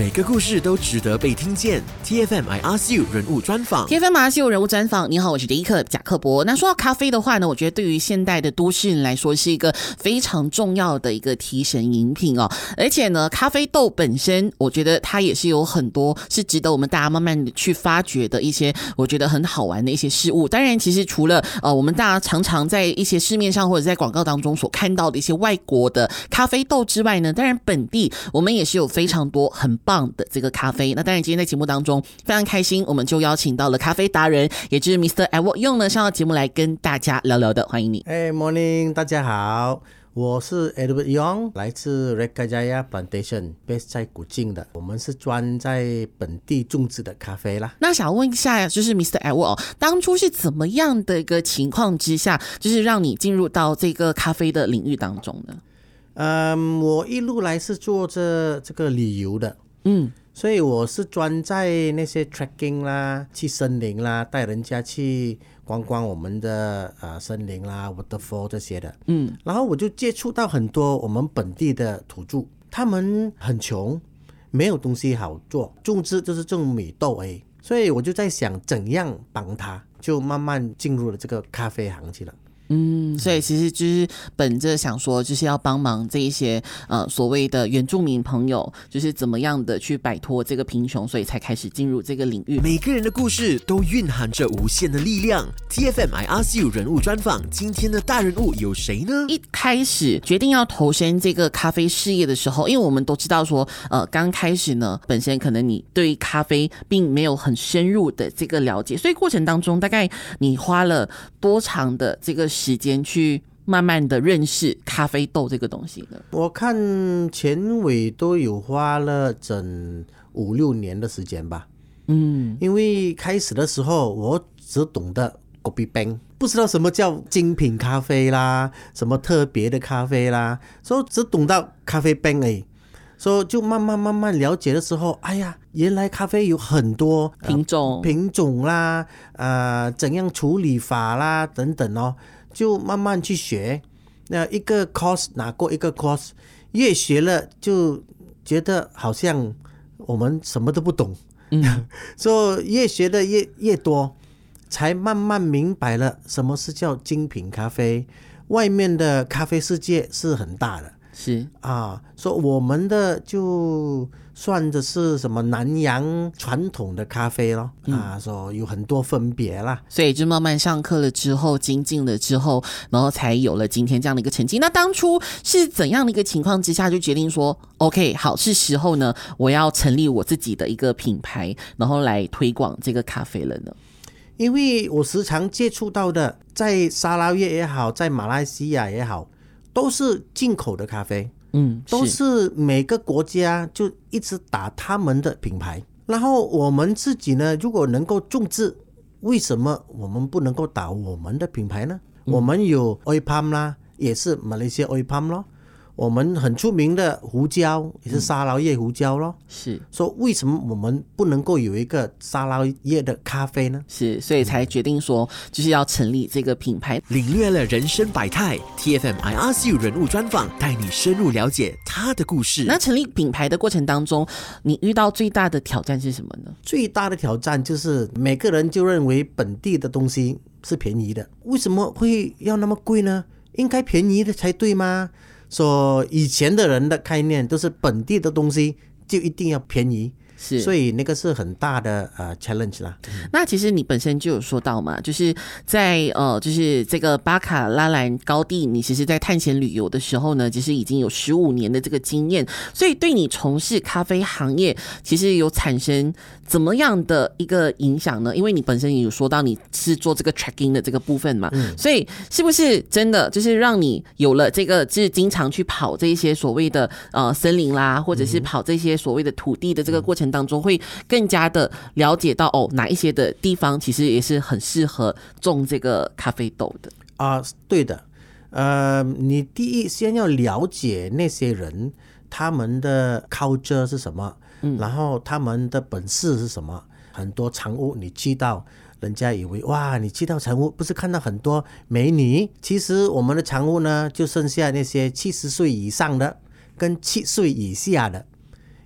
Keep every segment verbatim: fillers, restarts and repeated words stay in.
每个故事都值得被听见。T F M I Ask You 人物专访 ，T F M I Ask You 人物专访。你好，我是迪克贾克伯。那说到咖啡的话呢，我觉得对于现代的都市人来说是一个非常重要的一个提神饮品哦。而且呢，咖啡豆本身，我觉得它也是有很多是值得我们大家慢慢的去发掘的一些，我觉得很好玩的一些事物。当然，其实除了呃我们大家常常在一些市面上或者在广告当中所看到的一些外国的咖啡豆之外呢，当然本地我们也是有非常多很棒的这个咖啡。那当然今天在节目当中非常开心，我们就邀请到了咖啡达人，也就是 Mister Edward Yong 呢上到节目来跟大家聊聊的。欢迎你。 Hey morning， 大家好，我是 Edward Yong， 来自 Rekajaya Plantation， base 在古晋的。我们是专在本地种植的咖啡啦。 那想问一下，就是 Mister Edward 哦，当初是怎么样的一个情况之下，就是让你进入到这个咖啡的领域当中呢？ 嗯，我一路来是做着这个旅游的， 嗯， 所以我是专在那些 trekking 啦，去森林啦，带人家去观光我们的呃森林啦 waterfall 这些的， 嗯， 然后我就接触到很多我们本地的土著，他们很穷，没有东西好做，种植就是种米豆而已，所以我就在想怎样帮他，就慢慢进入了这个咖啡行去了。 嗯，所以其实就是本着想说，就是要帮忙这一些呃所谓的原住民朋友，就是怎么样的去摆脱这个贫穷，所以才开始进入这个领域。 每个人的故事都蕴含着无限的力量。T F M I Ask You 人物专访，今天的大人物有谁呢？ 一开始决定要投身这个咖啡事业的时候，因为我们都知道说，呃，刚开始呢，本身可能你对咖啡并没有很深入的这个了解，所以过程当中大概你花了多长的这个时间去慢慢的认识咖啡豆这个东西呢？ 我看前尾都有花了整五六年的时间吧。 嗯， 因为开始的时候我只懂得 Kopi Bank， 不知道什么叫精品咖啡啦，什么特别的咖啡啦，所以只懂到咖啡 Bank 而已。所以就慢慢慢慢了解的时候，哎呀，原来咖啡有很多、 呃、品种品种啦，呃，怎样处理法啦等等哦，就慢慢去学。那一个 course 拿过一个 course， 越学了就觉得好像我们什么都不懂，嗯，所以越学的越越多，才慢慢明白了什么是叫精品咖啡。外面的咖啡世界是很大的。 是啊，说我们的就算的是什么南洋传统的咖啡咯，嗯、啊，说有很多分别啦， 所以就慢慢上课了之后，精进了之后，然后才有了今天这样的一个成绩。那当初是怎样的一个情况之下，就决定说 ，OK， 好，是时候呢，我要成立我自己的一个品牌，然后来推广这个咖啡了呢？ 因为我时常接触到的，在沙捞越也好，在马来西亚也好，都是进口的咖啡， 嗯， 都是每个国家就一直打他们的品牌。然后我们自己呢，如果能够种植，为什么我们不能够打我们的品牌呢？嗯、我们有 Oi Palm 啦，也是马来西亚 Oi Palm 咯。我们很出名的胡椒也是沙捞越胡椒咯， 是说为什么我们不能够有一个沙捞越的咖啡呢？ 是，所以才决定说就是要成立这个品牌。 领略了人生百态 ，T F M I Ask You 人物专访，带你深入了解他的故事。 那成立品牌的过程当中，你遇到最大的挑战是什么呢？ 最大的挑战就是每个人就认为本地的东西是便宜的，为什么会要那么贵呢？应该便宜的才对吗？说以前的人的概念都是本地的东西就一定要便宜， 是， 所以那个是很大的呃 challenge 啦。 那其实你本身就有说到嘛，就是在呃，就是这个巴卡拉兰高地，你其实在探险旅游的时候呢，其实已经有十五年的这个经验，所以对你从事咖啡行业，其实有产生怎么样的一个影响呢？因为你本身也有说到你是做这个 tracking 的这个部分嘛，嗯、所以是不是真的就是让你有了这个，就是经常去跑这一些所谓的呃森林啦，或者是跑这些所谓的土地的这个过程当中，会更加的了解到哦，哪一些的地方其实也是很适合种这个咖啡豆的啊、呃，对的，呃，你第一先要了解那些人他们的 culture 是什么。嗯、然后他们的本事是什么？很多藏屋你去到，人家以为哇，你去到藏屋不是看到很多美女？其实我们的藏屋呢，就剩下那些七十岁以上的跟七岁以下的，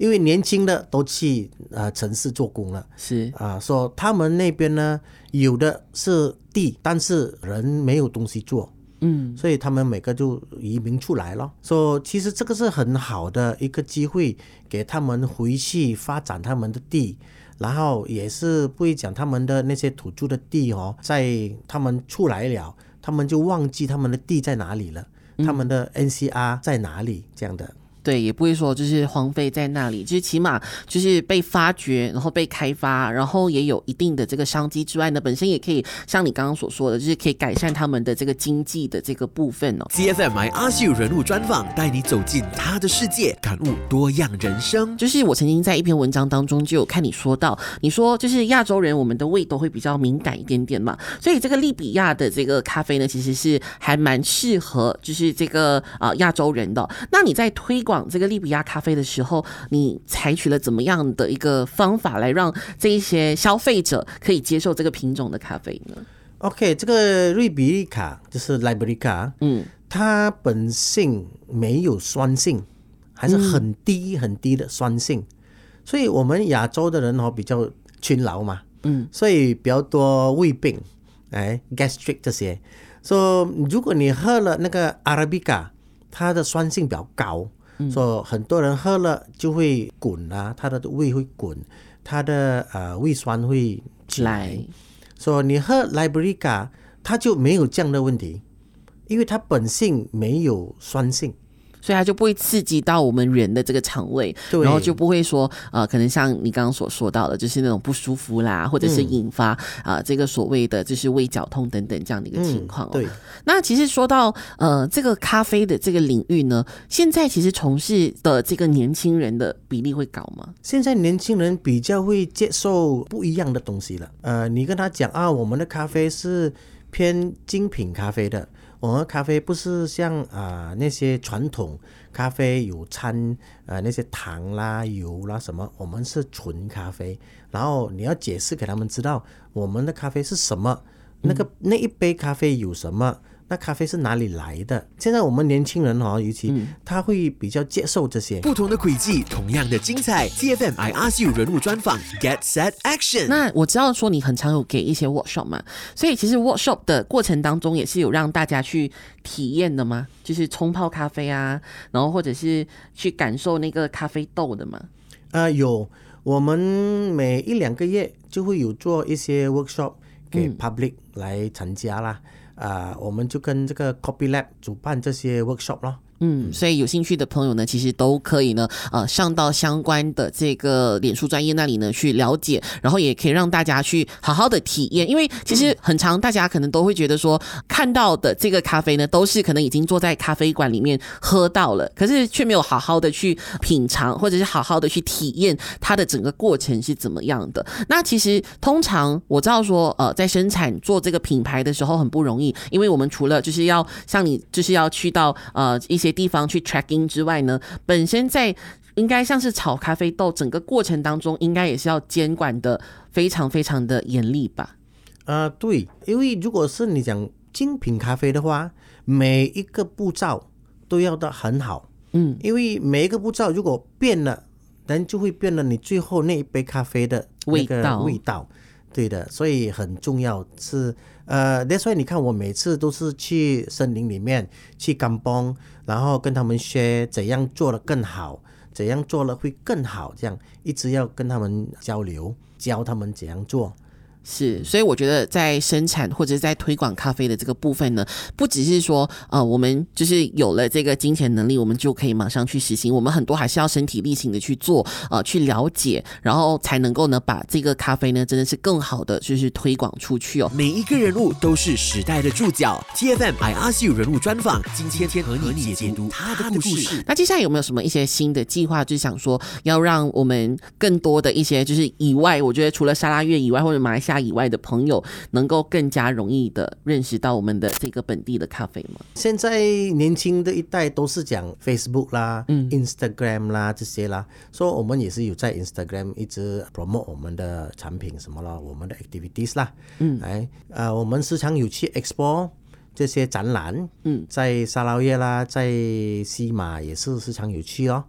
因为年轻的都去呃城市做工了， 是啊，说他们那边呢有的是地，但是人没有东西做。嗯，所以他们每个就移民出来了。说、so, 其实这个是很好的一个机会，给他们回去发展他们的地，然后也是不会讲他们的那些土著的地哦，在他们出来了，他们就忘记他们的地在哪里了，嗯、他们的 N C R 在哪里这样的。 对，也不会说就是荒废在那里，就是起码就是被发掘，然后被开发，然后也有一定的这个商机之外呢，本身也可以像你刚刚所说的，就是可以改善他们的这个经济的这个部分哦。 T F M I Ask You 人物专访，带你走进他的世界，感悟多样人生。 就是我曾经在一篇文章当中就有看你说到，你说就是亚洲人我们的胃都会比较敏感一点点嘛，所以这个利比亚的这个咖啡呢，其实是还蛮适合就是这个啊亚洲人的。那你在推广这个利比亚咖啡的时候，你采取了怎么样的一个方法来让这一些消费者可以接受这个品种的咖啡呢 ？OK， 这个瑞比利卡就是 Liberica， 嗯，它本性没有酸性，还是很低很低的酸性，嗯、所以我们亚洲的人哦比较勤劳嘛，嗯，所以比较多胃病，哎 ，gastric 这些。所以如果你喝了那个 Arabica， 它的酸性比较高。所以很多人喝了就会滚啊，他的胃会滚，他的呃胃酸会起来。所以你喝 Liberica， 它就没有这样的问题，因为它本性没有酸性。 所以它就不会刺激到我们人的这个肠胃，然后就不会说呃，可能像你刚刚所说到的，就是那种不舒服啦，或者是引发啊、嗯呃、这个所谓的就是胃绞痛等等这样的一个情况、哦嗯。对。那其实说到呃这个咖啡的这个领域呢，现在其实从事的这个年轻人的比例会高吗？ 现在年轻人比较会接受不一样的东西了。呃，你跟他讲啊，我们的咖啡是偏精品咖啡的。我们咖啡不是像啊、呃、那些传统咖啡有掺呃那些糖啦油啦什么，我们是纯咖啡。然后你要解释给他们知道我们的咖啡是什么，那个、嗯、那一杯咖啡有什么，那咖啡是哪里来的。现在我们年轻人哦，尤其、嗯、他会比较接受这些不同的轨迹，同样的精彩。 T F M I Ask You 人物专访 Get Set Action。 那我知道说你很常有给一些 workshop 嘛，所以其实 workshop 的过程当中也是有让大家去体验的吗？就是冲泡咖啡啊，然后或者是去感受那个咖啡豆的吗？ 呃，有，我们每一两个月就会有做一些 workshop 给 public 来参加啦。啊、嗯呃，我们就跟这个 Copy Lab 主办这些 workshop 咯。 嗯，所以有兴趣的朋友呢，其实都可以呢，呃，上到相关的这个脸书专页那里呢去了解，然后也可以让大家去好好的体验，因为其实很常大家可能都会觉得说，看到的这个咖啡呢，都是可能已经坐在咖啡馆里面喝到了，可是却没有好好的去品尝，或者是好好的去体验它的整个过程是怎么样的。那其实通常我知道说，呃，在生产做这个品牌的时候很不容易，因为我们除了就是要像你就是要去到呃一些地方去 tracking 之外呢，本身在应该像是炒咖啡豆整个过程当中，应该也是要监管的非常非常的严厉吧？ 呃，对，因为如果是你讲精品咖啡的话，每一个步骤都要的很好，嗯，因为每一个步骤如果变了，人就会变了你最后那一杯咖啡的那个味道，味道对的，所以很重要是呃 that's why 你看我每次都是去森林里面去甘榜，然后跟他们share怎样做得更好，怎样做了会更好，这样一直要跟他们交流，教他们怎样做。 是，所以我觉得在生产或者在推广咖啡的这个部分呢，不只是说呃我们就是有了这个金钱能力，我们就可以马上去实行，我们很多还是要身体力行的去做，呃去了解，然后才能够呢把这个咖啡呢真的是更好的就是推广出去哦。 每一个人物都是时代的注脚。 T F M I Ask You 人物专访，今天和你解读他的故事。 那接下来有没有什么一些新的计划，就是想说要让我们更多的一些就是以外，我觉得除了沙拉越以外或者马来西亚以外的朋友能够更加容易的认识到我们的这个本地的咖啡吗？ 现在年轻的一代都是讲 Facebook 啦、嗯、Instagram 啦这些啦，所以我们也是有在 Instagram 一直 promote 我们的产品什么啦，我们的 activities 啦，嗯，哎，呃，我们时常有去 Expo 这些展览，嗯，在沙捞越啦，在西马也是时常有去哦。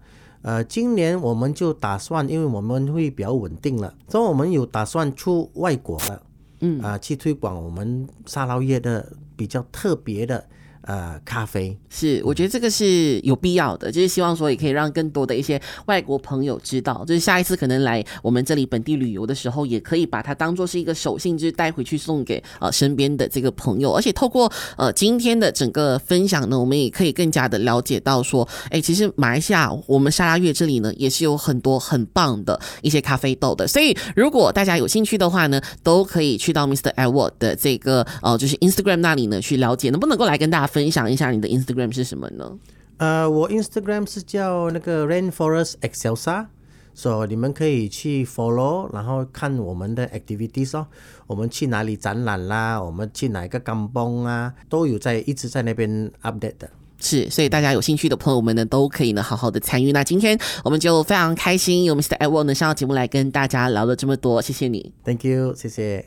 呃，今年我们就打算，因为我们会比较稳定了，所以我们有打算出外国了，嗯啊、呃，去推广我们沙捞越的比较特别的呃咖啡。 是，我觉得这个是有必要的，就是希望说也可以让更多的一些外国朋友知道，就是下一次可能来我们这里本地旅游的时候，也可以把它当作是一个手信，就是带回去送给呃身边的这个朋友。而且透过呃今天的整个分享呢，我们也可以更加的了解到说，哎，其实马来西亚我们沙拉越这里呢，也是有很多很棒的一些咖啡豆的。所以如果大家有兴趣的话呢，都可以去到 Mister Edward 的这个呃就是 Instagram 那里呢去了解，能不能够来跟大家分享一下你的 Instagram 是什么呢？ 呃，我 Instagram 是叫那个 Rainforest Excelsa， 所以你们可以去 follow， 然后看我们的 activities 哦，我们去哪里展览啦，我们去哪一个kampung啊，都有在一直在那边 update 的。 是，所以大家有兴趣的朋友们呢，都可以呢好好的参与。那今天我们就非常开心，有 Mister Edward 呢上到节目来跟大家聊了这么多，谢谢你。 Thank you， 谢谢。